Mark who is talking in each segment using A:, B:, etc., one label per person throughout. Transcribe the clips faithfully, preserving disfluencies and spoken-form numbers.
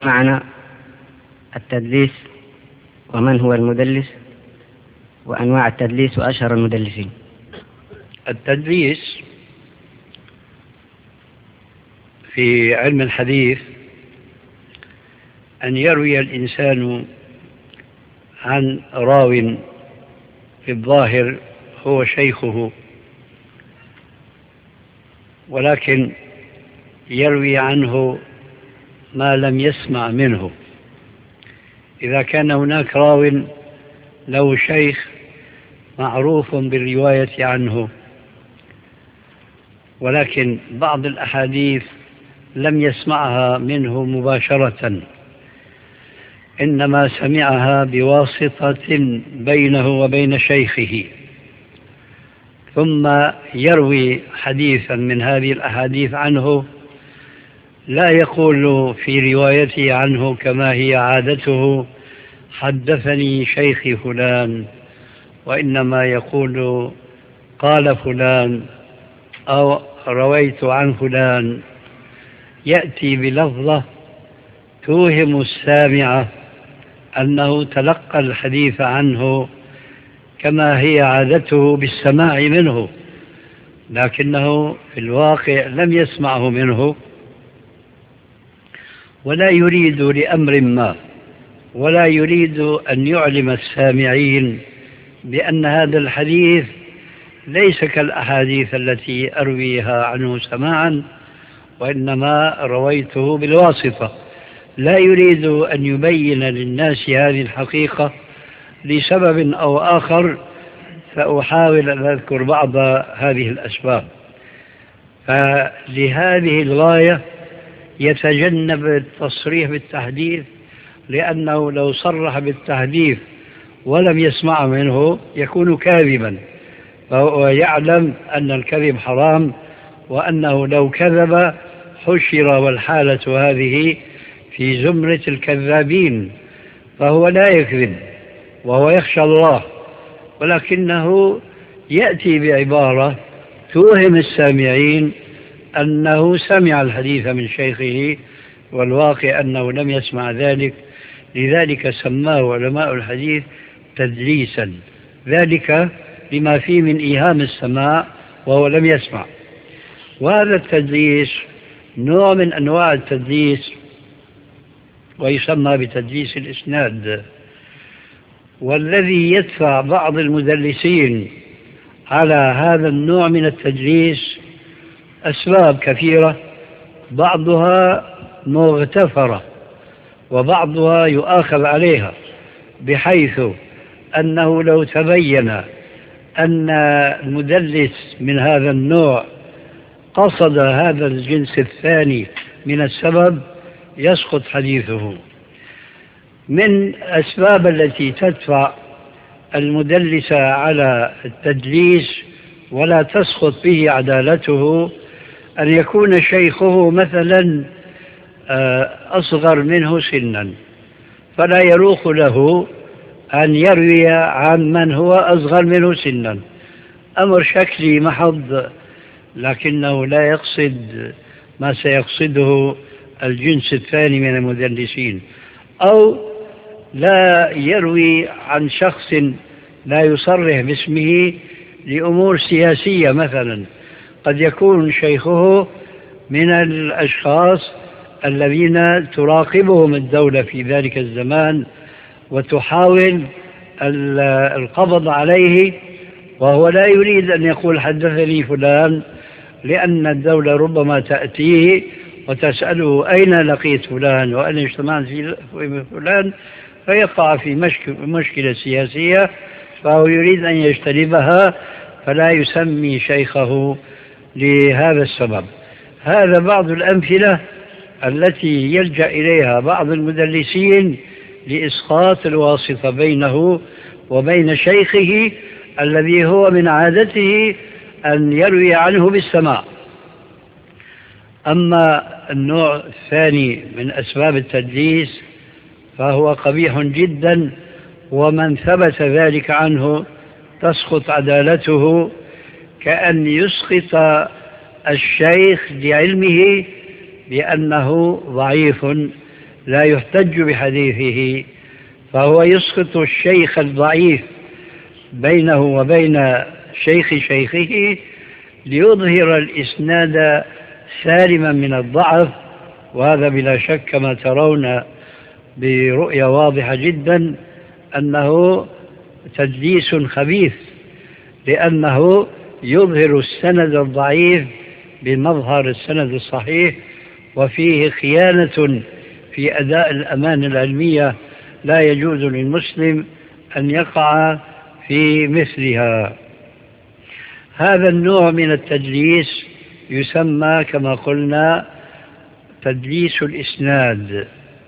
A: معنى التدليس ومن هو المدلس وأنواع التدليس وأشهر المدلسين.
B: التدليس في علم الحديث أن يروي الإنسان عن راو في الظاهر هو شيخه، ولكن يروي عنه ما لم يسمع منه. إذا كان هناك راو له شيخ معروف بالرواية عنه، ولكن بعض الأحاديث لم يسمعها منه مباشرة، إنما سمعها بواسطة بينه وبين شيخه، ثم يروي حديثا من هذه الأحاديث عنه، لا يقول في روايته عنه كما هي عادته حدثني شيخي فلان، وإنما يقول قال فلان أو رويت عن فلان، يأتي بلفظة توهم السامع أنه تلقى الحديث عنه كما هي عادته بالسماع منه، لكنه في الواقع لم يسمعه منه، ولا يريد لأمر ما، ولا يريد أن يعلم السامعين بأن هذا الحديث ليس كالأحاديث التي أرويها عنه سماعا، وإنما رويته بالواسطة. لا يريد أن يبين للناس هذه الحقيقة لسبب أو آخر، فأحاول أن أذكر بعض هذه الأسباب. فلهذه الغاية يتجنب التصريح بالتحديث، لأنه لو صرح بالتحديث ولم يسمع منه يكون كاذبا، فهو يعلم أن الكذب حرام، وأنه لو كذب حشر، والحالة هذه في زمرة الكذابين، فهو لا يكذب وهو يخشى الله، ولكنه يأتي بعبارة توهم السامعين أنه سمع الحديث من شيخه، والواقع أنه لم يسمع ذلك. لذلك سماه علماء الحديث تدليسا، ذلك لما فيه من إيهام السماع وهو لم يسمع. وهذا التدليس نوع من أنواع التدليس، ويسمى بتدليس الإسناد. والذي يدفع بعض المدلسين على هذا النوع من التدليس أسباب كثيرة، بعضها مغتفرة وبعضها يؤاخذ عليها، بحيث أنه لو تبين أن المدلس من هذا النوع قصد هذا الجنس الثاني من السبب يسقط حديثه. من أسباب التي تدفع المدلس على التدليس ولا تسقط به عدالته أن يكون شيخه مثلا أصغر منه سنا، فلا يروق له أن يروي عن من هو أصغر منه سنا. أمر شكلي محض، لكنه لا يقصد ما سيقصده الجنس الثاني من المدلسين. أو لا يروي عن شخص لا يصرح باسمه لأمور سياسية مثلا، قد يكون شيخه من الأشخاص الذين تراقبهم الدولة في ذلك الزمان وتحاول القبض عليه، وهو لا يريد أن يقول حدثني فلان، لأن الدولة ربما تأتيه وتسأله أين لقيت فلان وأين اجتمعت في فلان، فيقع في مشكلة سياسية، فهو يريد أن يجتنبها، فلا يسمي شيخه لهذا السبب. هذا بعض الأمثلة التي يلجأ إليها بعض المدلسين لإسقاط الواسطة بينه وبين شيخه الذي هو من عادته أن يروي عنه بالسماع. أما النوع الثاني من أسباب التدليس فهو قبيح جدا، ومن ثبت ذلك عنه تسقط عدالته، كأن يسقط الشيخ لعلمه بأنه ضعيف لا يحتج بحديثه، فهو يسقط الشيخ الضعيف بينه وبين شيخ شيخه ليظهر الإسناد سالما من الضعف. وهذا بلا شك كما ترون برؤية واضحة جدا أنه تدليس خبيث، لأنه يظهر السند الضعيف بمظهر السند الصحيح، وفيه خيانة في أداء الأمانة العلمية لا يجوز للمسلم أن يقع في مثلها. هذا النوع من التدليس يسمى كما قلنا تدليس الإسناد.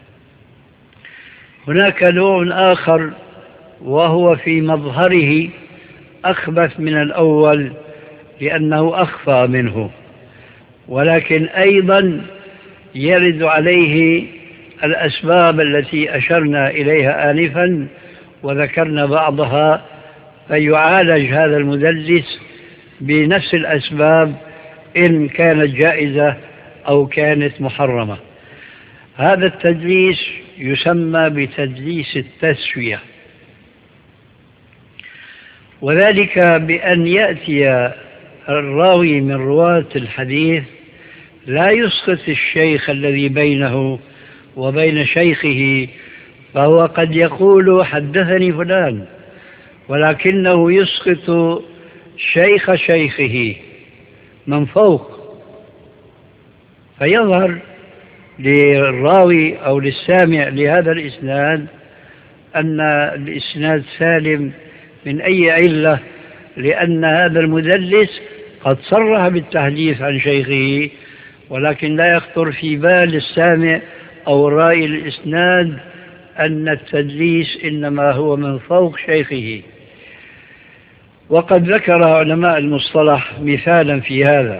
B: هناك نوع آخر وهو في مظهره أخبث من الأول لأنه أخفى منه، ولكن أيضا يرد عليه الأسباب التي أشرنا إليها آنفا وذكرنا بعضها، فيعالج هذا المدلس بنفس الأسباب إن كانت جائزة أو كانت محرمة. هذا التدليس يسمى بتدليس التسوية، وذلك بأن يأتي الراوي من رواة الحديث لا يسقط الشيخ الذي بينه وبين شيخه، فهو قد يقول حدثني فلان، ولكنه يسقط شيخ شيخه من فوق، فيظهر للراوي أو للسامع لهذا الإسناد أن الإسناد سالم من أي علة، لأن هذا المدلس قد صرح بالتحديث عن شيخه، ولكن لا يخطر في بال السامع أو الرائي الإسناد أن التدليس إنما هو من فوق شيخه. وقد ذكر علماء المصطلح مثالا في هذا،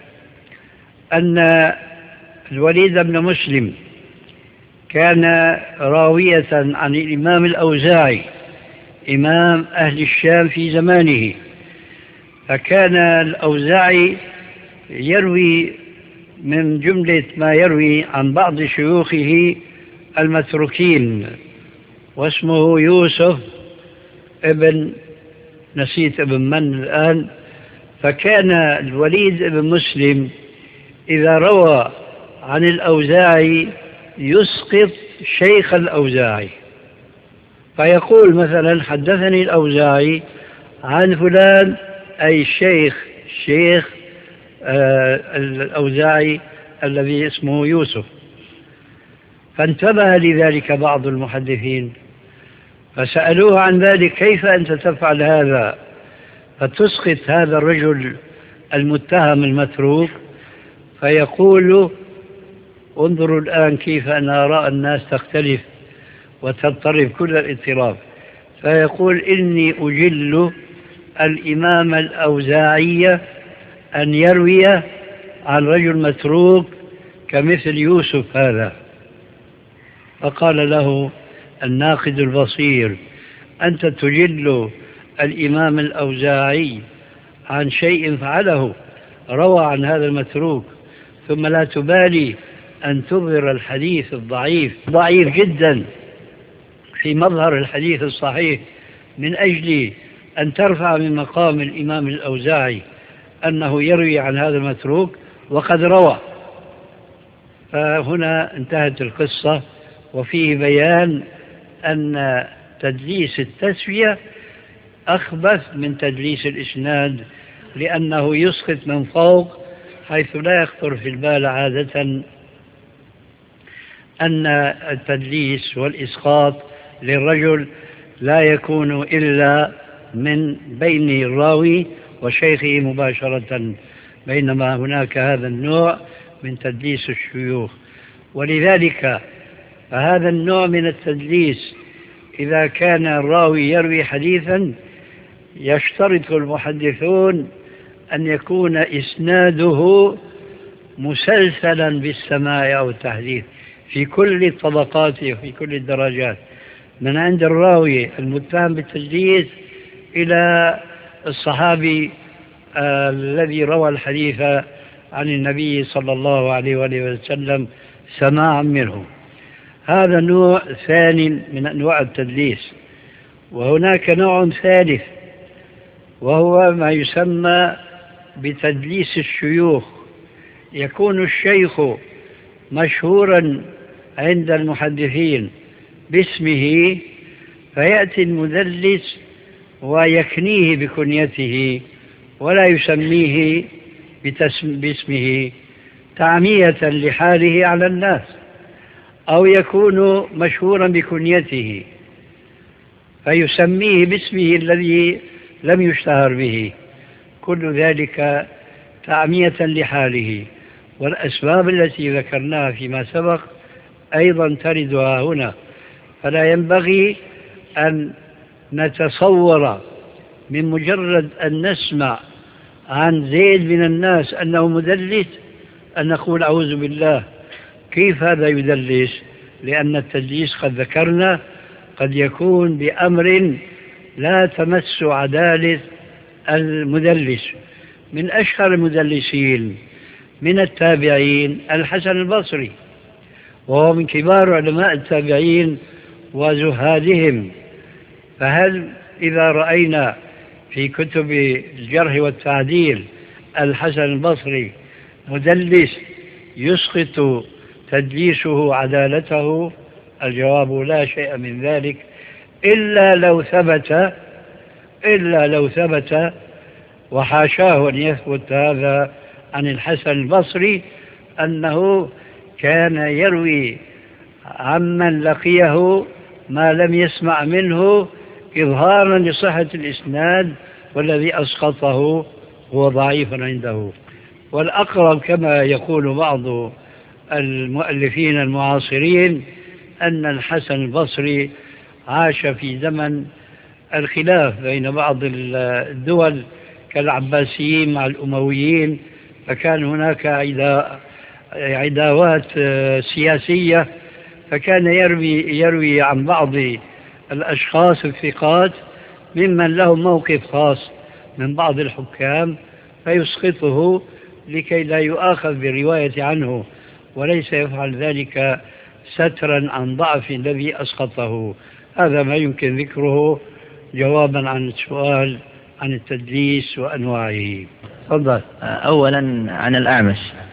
B: أن الوليد بن مسلم كان راوية عن الإمام الأوزاعي إمام أهل الشام في زمانه، فكان الأوزاعي يروي من جملة ما يروي عن بعض شيوخه المتروكين، واسمه يوسف ابن نسيت ابن من الآن. فكان الوليد بن مسلم إذا روى عن الأوزاعي يسقط شيخ الأوزاعي، فيقول مثلا حدثني الأوزاعي عن فلان، أي الشيخ شيخ آه الأوزاعي الذي اسمه يوسف. فانتبه لذلك بعض المحدثين فسألوه عن ذلك، كيف أنت تفعل هذا فتسقط هذا الرجل المتهم المتروك؟ فيقول انظروا الآن كيف أن آراء الناس تختلف وتضطرب كل الاضطراب. فيقول إني أجل الإمام الأوزاعي أن يروي عن رجل متروك كمثل يوسف هذا. فقال له الناقد البصير أنت تجل الإمام الأوزاعي عن شيء فعله، روى عن هذا المتروك، ثم لا تبالي أن تظهر الحديث الضعيف ضعيف جدا في مظهر الحديث الصحيح من أجل أن ترفع من مقام الإمام الأوزاعي أنه يروي عن هذا المتروك وقد روى. فهنا انتهت القصة، وفيه بيان أن تدليس التسوية أخبث من تدليس الإسناد، لأنه يسقط من فوق حيث لا يخطر في البال عادة أن التدليس والإسقاط للرجل لا يكون إلا من بين الراوي وشيخه مباشرة، بينما هناك هذا النوع من تدليس الشيوخ. ولذلك فهذا النوع من التدليس إذا كان الراوي يروي حديثا يشترط المحدثون أن يكون إسناده مسلسلا بالسماع أو التحديث في كل الطبقات وفي كل الدرجات، من عند الراوي المتهم بالتدليس إلى الصحابي آه الذي روى الحديث عن النبي صلى الله عليه وآله وسلم سماعا منه. هذا نوع ثاني من أنواع التدليس. وهناك نوع ثالث وهو ما يسمى بتدليس الشيوخ. يكون الشيخ مشهورا عند المحدثين باسمه، فيأتي المدلس ويكنيه بكنيته ولا يسميه باسمه تعمية لحاله على الناس، أو يكون مشهورا بكنيته فيسميه باسمه الذي لم يشتهر به، كل ذلك تعمية لحاله. والأسباب التي ذكرناها فيما سبق أيضا تردها هنا، فلا ينبغي أن نتصور من مجرد أن نسمع عن زيد من الناس أنه مدلس أن نقول أعوذ بالله كيف هذا يدلس، لأن التدليس قد ذكرنا قد يكون بأمر لا تمس عدالة المدلس. من أشهر المدلسين من التابعين الحسن البصري، وهو من كبار علماء التابعين وزهادهم. فهل إذا رأينا في كتب الجرح والتعديل الحسن البصري مدلس يسقط تدليسه عدالته؟ الجواب لا شيء من ذلك، إلا لو ثبت إلا لو ثبت وحاشاه أن يثبت هذا عن الحسن البصري أنه كان يروي عمن لقيه ما لم يسمع منه إظهارا لصحة الإسناد، والذي أسقطه هو ضعيف عنده. والأقرب كما يقول بعض المؤلفين المعاصرين أن الحسن البصري عاش في زمن الخلاف بين بعض الدول كالعباسيين مع الأمويين، فكان هناك عداوات سياسية، فكان يروي, يروي عن بعض الأشخاص الثقات ممن لهم موقف خاص من بعض الحكام فيسقطه لكي لا يؤاخذ بالرواية عنه، وليس يفعل ذلك سترا عن ضعف الذي أسقطه. هذا ما يمكن ذكره جوابا عن السؤال عن التدليس وأنواعه. تفضل.
C: أولا عن الأعمش،